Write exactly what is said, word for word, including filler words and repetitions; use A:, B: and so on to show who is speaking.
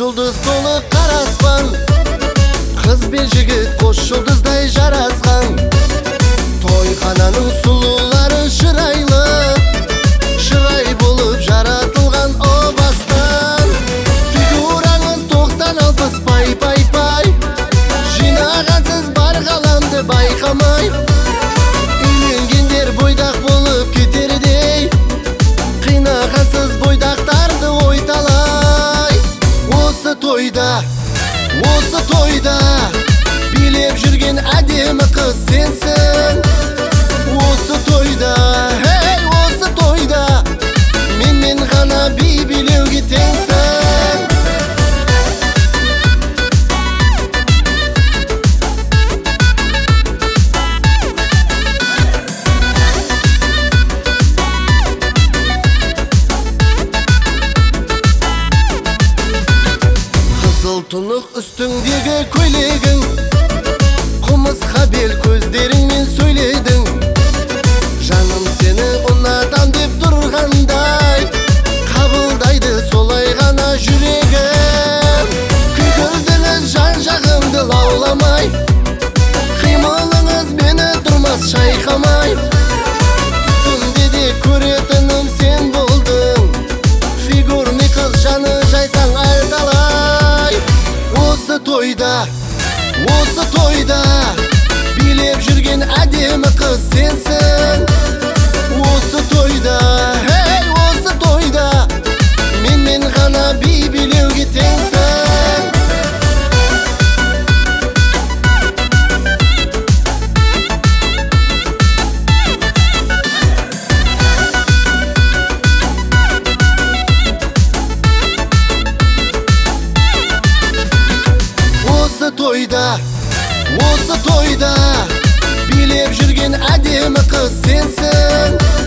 A: жұлдыз толы қараспан, қыз бен жігіт қос жұлдыздай жарасқан. Тойхананың сұлулары шырайлы, шырай болып жаратылған о бастан. Фигураңыз тоқсан алпыс пай пай пай, жинағансыз бар ғаламды байқамай. Үйленгендер бойдақ болып кетердей, қинағансыз бойдақтарды ойталай. Осы тойда, осы тойда билеп жүрген әдемі қыз сенсің. Осы тойда, хей, осы тойда менмен ғана би билеуге теңсің. Қызыл тұнық үстіңдегі көйлегің, құмысқа бел көздеріңмен сөйледің. Жаным сені ұнатам деп тұрғандай, қабылдайды солай ғана жүрегім. Күлкілдіңіз жан жағымды лауламай, қимылыңыз мені тұрмас шайқамай. Түсімде де көретінім сен болдың, фигурный қыз жаны жайсаң айталай. Осы тойда, осы тойда билеп жүрген әдемі қыз сенсің. Осы тойда, хей, осы тойда менмен ғана би билеуге теңсің. Осы тойда, осы тойда билеп жүрген әдемі қыз сенсің.